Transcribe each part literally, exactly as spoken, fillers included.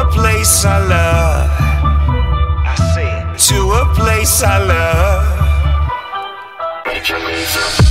a place I love. I said, to a place I love. Major Lazer.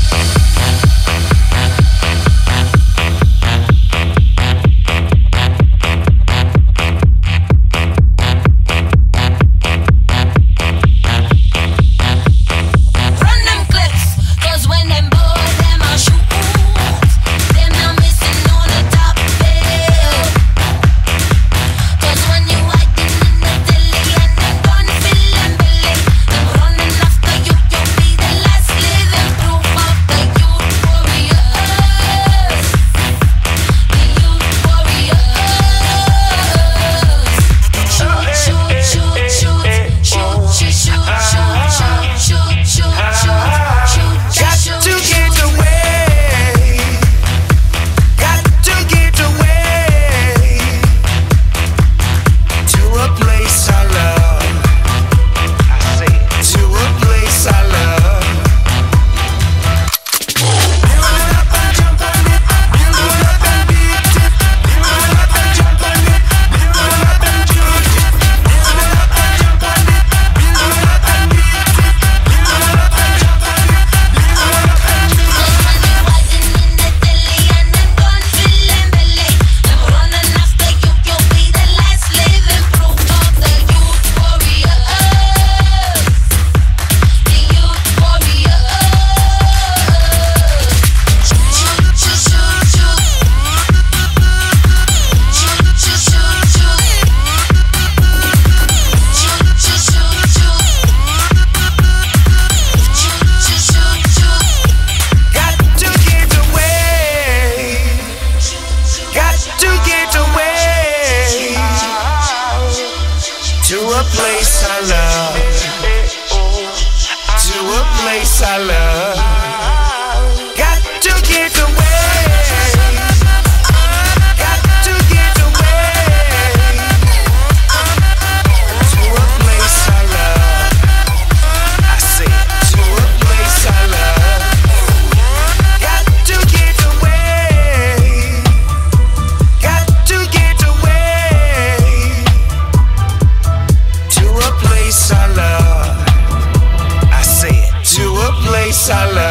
To a place I love. To a place I love. Got to get away. Got to get away. To a place I love. I say to a place I love. Got to get away. Got to get away. To a place I love. I say it. To a place I love.